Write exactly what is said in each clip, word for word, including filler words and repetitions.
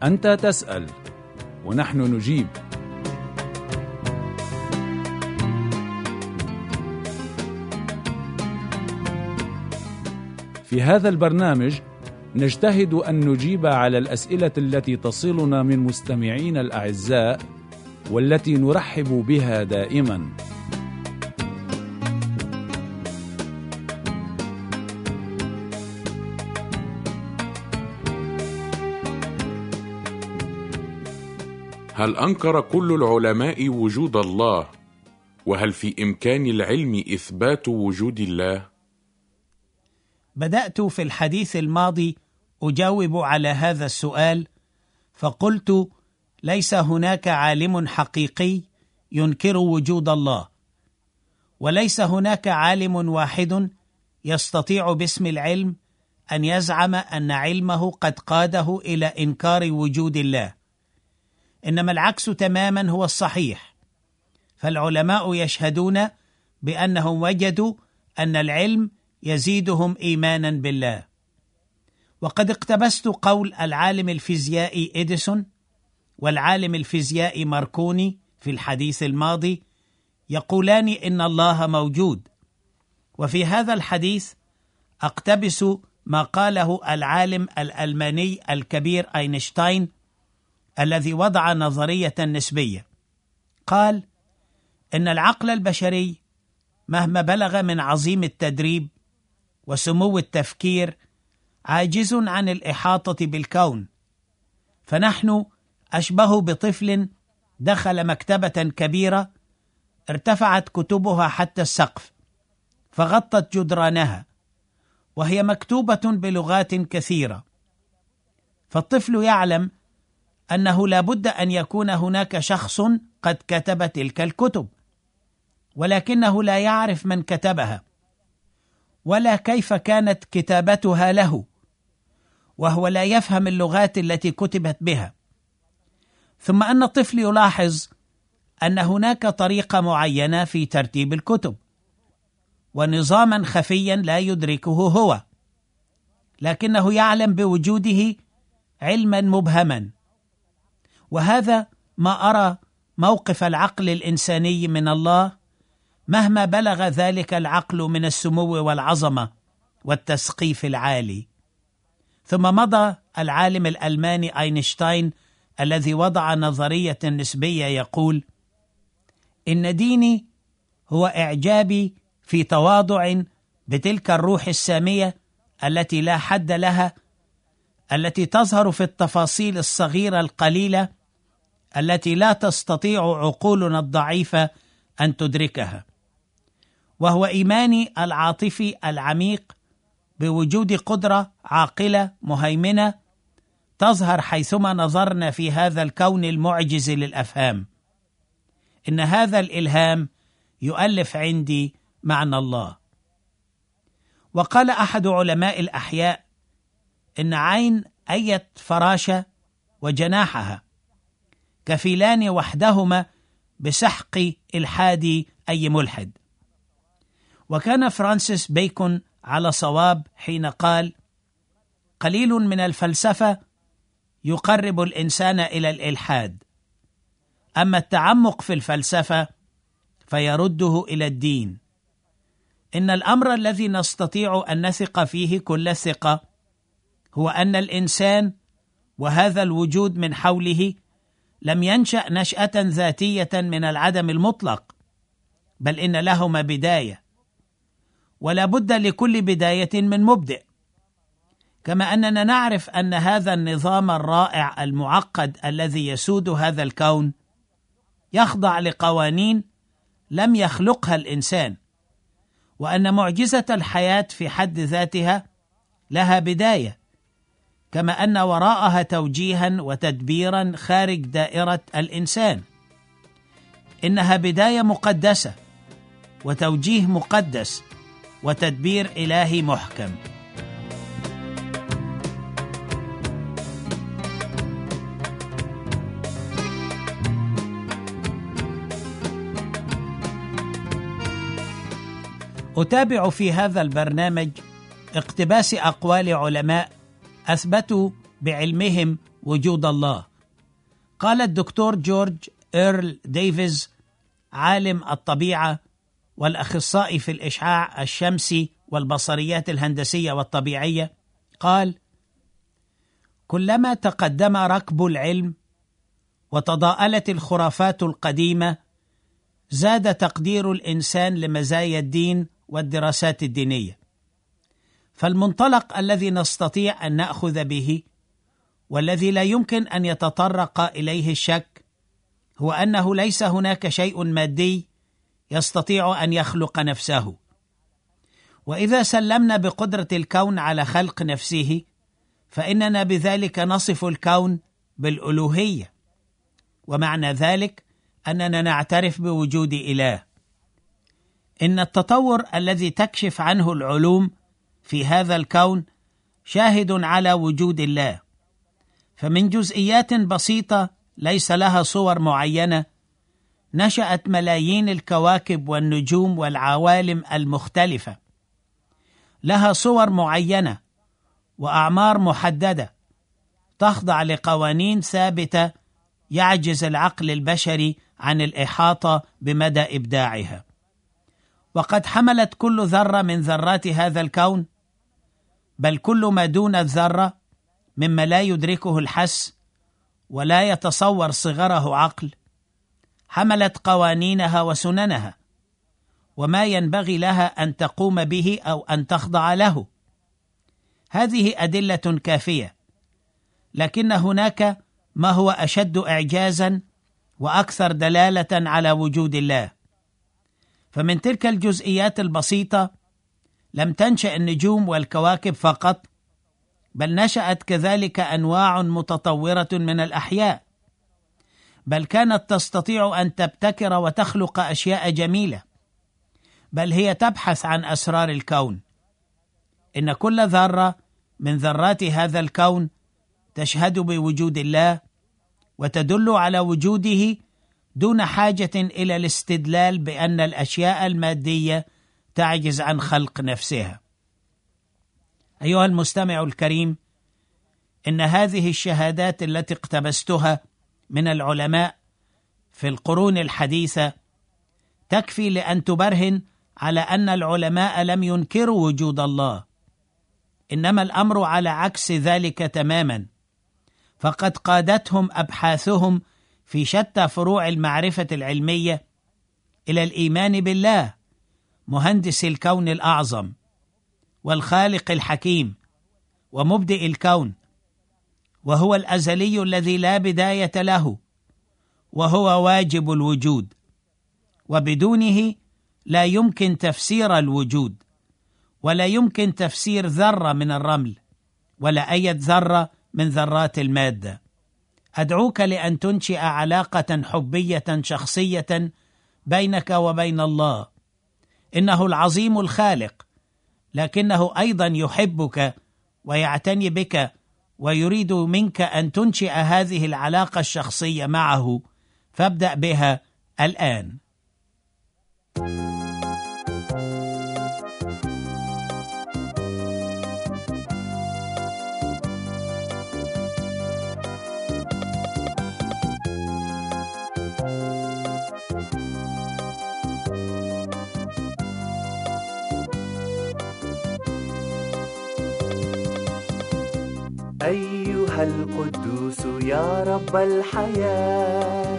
أنت تسأل ونحن نجيب. في هذا البرنامج نجتهد أن نجيب على الأسئلة التي تصلنا من مستمعين الأعزاء والتي نرحب بها دائما. هل أنكر كل العلماء وجود الله؟ وهل في إمكان العلم إثبات وجود الله؟ بدأت في الحديث الماضي أجاوب على هذا السؤال، فقلت: ليس هناك عالم حقيقي ينكر وجود الله، وليس هناك عالم واحد يستطيع باسم العلم أن يزعم أن علمه قد قاده إلى إنكار وجود الله، إنما العكس تماما هو الصحيح. فالعلماء يشهدون بأنهم وجدوا أن العلم يزيدهم إيمانا بالله. وقد اقتبست قول العالم الفيزيائي إديسون والعالم الفيزيائي ماركوني في الحديث الماضي، يقولان إن الله موجود، وفي هذا الحديث أقتبس ما قاله العالم الألماني الكبير أينشتاين الذي وضع نظرية النسبية. قال إن العقل البشري مهما بلغ من عظيم التدريب وسمو التفكير عاجز عن الإحاطة بالكون، فنحن أشبه بطفل دخل مكتبة كبيرة ارتفعت كتبها حتى السقف فغطت جدرانها، وهي مكتوبة بلغات كثيرة، فالطفل يعلم أنه لا بد أن يكون هناك شخص قد كتب تلك الكتب، ولكنه لا يعرف من كتبها ولا كيف كانت كتابتها له، وهو لا يفهم اللغات التي كتبت بها. ثم أن الطفل يلاحظ أن هناك طريقة معينة في ترتيب الكتب ونظاما خفيا لا يدركه هو، لكنه يعلم بوجوده علما مبهما. وهذا ما أرى موقف العقل الإنساني من الله مهما بلغ ذلك العقل من السمو والعظمة والتسقيف العالي. ثم مضى العالم الألماني أينشتاين الذي وضع نظرية النسبية يقول: إن ديني هو إعجابي في تواضع بتلك الروح السامية التي لا حد لها، التي تظهر في التفاصيل الصغيرة القليلة التي لا تستطيع عقولنا الضعيفة أن تدركها، وهو إيماني العاطفي العميق بوجود قدرة عاقلة مهيمنة تظهر حيثما نظرنا في هذا الكون المعجز للأفهام. إن هذا الإلهام يؤلف عندي معنى الله. وقال أحد علماء الأحياء إن عين أية فراشة وجناحها كفيلان وحدهما بسحق إلحاد أي ملحد. وكان فرانسيس بيكون على صواب حين قال: قليل من الفلسفة يقرب الإنسان إلى الإلحاد، أما التعمق في الفلسفة فيرده إلى الدين. إن الأمر الذي نستطيع أن نثق فيه كل الثقة هو أن الإنسان وهذا الوجود من حوله لم ينشأ نشأة ذاتية من العدم المطلق، بل إن لهما بداية، ولا بد لكل بداية من مبدئ. كما أننا نعرف أن هذا النظام الرائع المعقد الذي يسود هذا الكون يخضع لقوانين لم يخلقها الإنسان، وأن معجزة الحياة في حد ذاتها لها بداية، كما أن وراءها توجيها وتدبيرا خارج دائرة الإنسان. إنها بداية مقدسة وتوجيه مقدس وتدبير إلهي محكم. أتابع في هذا البرنامج اقتباس أقوال علماء أثبتوا بعلمهم وجود الله. قال الدكتور جورج إيرل ديفيز عالم الطبيعة والأخصائي في الإشعاع الشمسي والبصريات الهندسية والطبيعية، قال: كلما تقدم ركب العلم وتضاءلت الخرافات القديمة زاد تقدير الإنسان لمزايا الدين والدراسات الدينية. فالمنطلق الذي نستطيع أن نأخذ به والذي لا يمكن أن يتطرق إليه الشك هو أنه ليس هناك شيء مادي يستطيع أن يخلق نفسه. وإذا سلمنا بقدرة الكون على خلق نفسه فإننا بذلك نصف الكون بالألوهية، ومعنى ذلك أننا نعترف بوجود إله. إن التطور الذي تكشف عنه العلوم في هذا الكون شاهد على وجود الله، فمن جزئيات بسيطة ليس لها صور معينة نشأت ملايين الكواكب والنجوم والعوالم المختلفة، لها صور معينة وأعمار محددة تخضع لقوانين ثابتة يعجز العقل البشري عن الإحاطة بمدى إبداعها. وقد حملت كل ذرة من ذرات هذا الكون، بل كل ما دون الذرة مما لا يدركه الحس ولا يتصور صغره عقل، حملت قوانينها وسننها وما ينبغي لها أن تقوم به أو أن تخضع له. هذه أدلة كافية، لكن هناك ما هو أشد إعجازا وأكثر دلالة على وجود الله. فمن تلك الجزئيات البسيطة لم تنشأ النجوم والكواكب فقط، بل نشأت كذلك أنواع متطورة من الأحياء، بل كانت تستطيع أن تبتكر وتخلق أشياء جميلة، بل هي تبحث عن أسرار الكون. إن كل ذرة من ذرات هذا الكون تشهد بوجود الله وتدل على وجوده دون حاجة إلى الاستدلال بأن الأشياء المادية تعجز عن خلق نفسها. أيها المستمع الكريم، إن هذه الشهادات التي اقتبستها من العلماء في القرون الحديثة تكفي لأن تبرهن على أن العلماء لم ينكروا وجود الله، إنما الأمر على عكس ذلك تماما، فقد قادتهم أبحاثهم في شتى فروع المعرفة العلمية إلى الإيمان بالله مهندس الكون الأعظم والخالق الحكيم ومبدئ الكون، وهو الأزلي الذي لا بداية له، وهو واجب الوجود، وبدونه لا يمكن تفسير الوجود، ولا يمكن تفسير ذرة من الرمل ولا أي ذرة من ذرات المادة. أدعوك لأن تنشئ علاقة حبية شخصية بينك وبين الله. إنه العظيم الخالق، لكنه أيضا يحبك ويعتني بك ويريد منك أن تنشئ هذه العلاقة الشخصية معه، فابدأ بها الآن. أيها القدوس يا رب الحياة،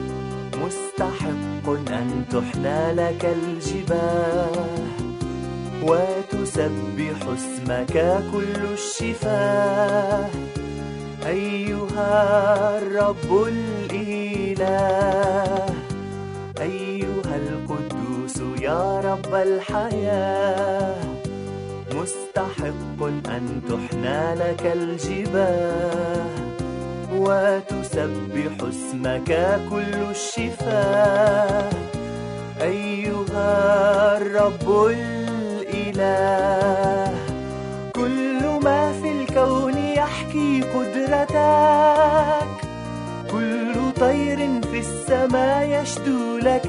مستحق أن تحنى لك الجباه، وتسبح اسمك كل الشفاه. أيها الرب الإله، أيها القدوس يا رب الحياة، مستحق أن تحنى لك الجباه، وتسبح اسمك كل الشفاه. أيها الرب الإله، كل ما في الكون يحكي قدرتك، كل طير في السماء يشدو لك.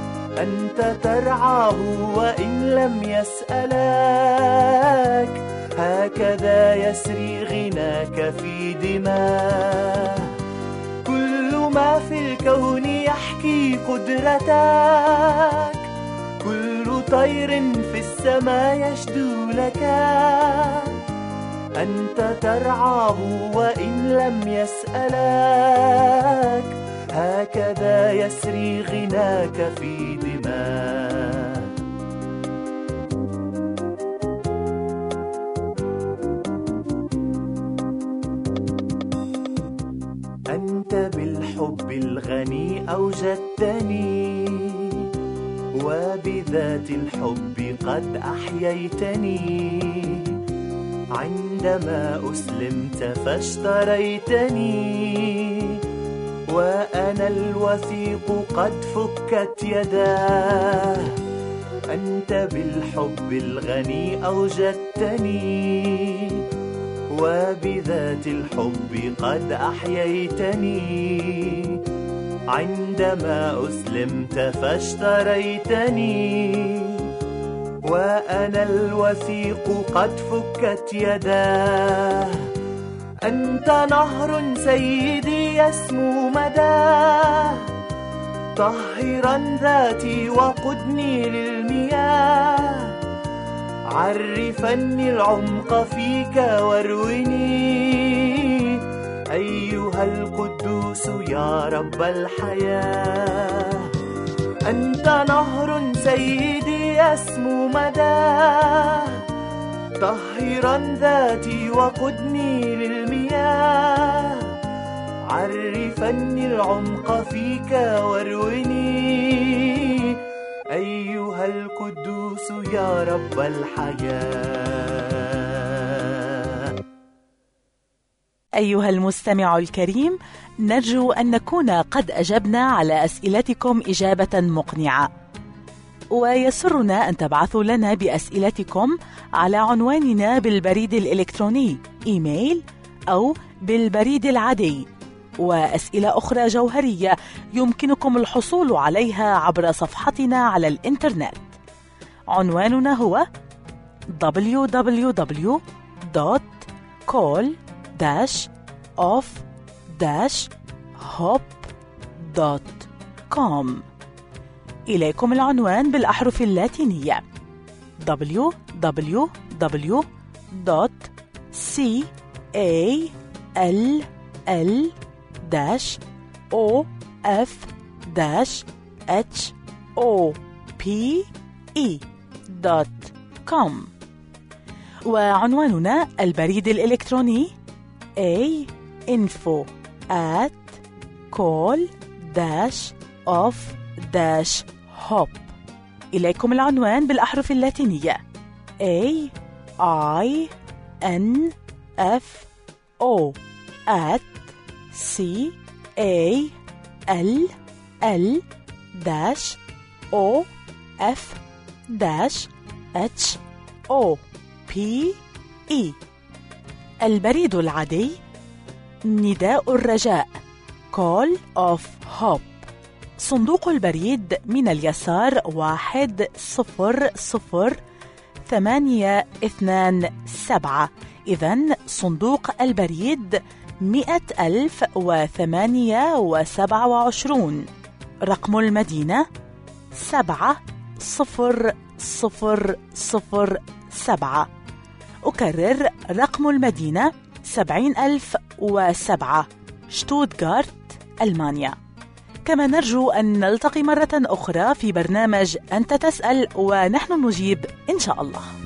أنت ترعاه وإن لم يسألك، هكذا يسري غناك في دماه. كل ما في الكون يحكي قدرتك، كل طير في السماء يشدو لك. أنت ترعاه وإن لم يسألك، هكذا يسري غناك في دماء. أنت بالحب الغني أوجدتني، وبذات الحب قد أحييتني. عندما أسلمت فاشتريتني، وأنا الوثيق قد فكت يداه. أنت بالحب الغني أوجدتني، وبذات الحب قد أحييتني. عندما أسلمت فاشتريتني، وأنا الوثيق قد فكت يداه. أنت نهر سيدي يسمو مداه، طهرا ذاتي وقدني للمياه. عرفني العمق فيك وارويني، أيها القدوس يا رب الحياة. أنت نهر سيدي يسمو مداه، طهرا ذاتي وقدني للمياه. عرفني العمق فيك وارويني، أيها القدوس يا رب الحياة. أيها المستمع الكريم، نرجو أن نكون قد أجبنا على أسئلتكم إجابة مقنعة، ويسرنا أن تبعثوا لنا بأسئلتكم على عنواننا بالبريد الإلكتروني إيميل أو بالبريد العادي. وأسئلة أخرى جوهرية يمكنكم الحصول عليها عبر صفحتنا على الإنترنت. عنواننا هو دبليو دبليو دبليو دوت كول داش اوف داش هوب دوت كوم. إليكم العنوان بالأحرف اللاتينية دبليو دبليو دبليو دوت كول دوت كوم. وعنواننا البريد الإلكتروني a info at call dash of dash hop. إليكم العنوان بالأحرف اللاتينية A I N F O at C A L L dash O F dash H O P E. البريد العادي نداء الرجاء Call of Hope. صندوق البريد من اليسار واحد صفر صفر ثمانية اثنان سبعة. إذن صندوق البريد مئة ألف وثمانية وسبعة وعشرون. رقم المدينة سبعة صفر صفر صفر سبعة. أكرر رقم المدينة سبعين ألف وسبعة، شتوتغارت، ألمانيا. كما نرجو أن نلتقي مرة أخرى في برنامج أنت تسأل ونحن نجيب إن شاء الله.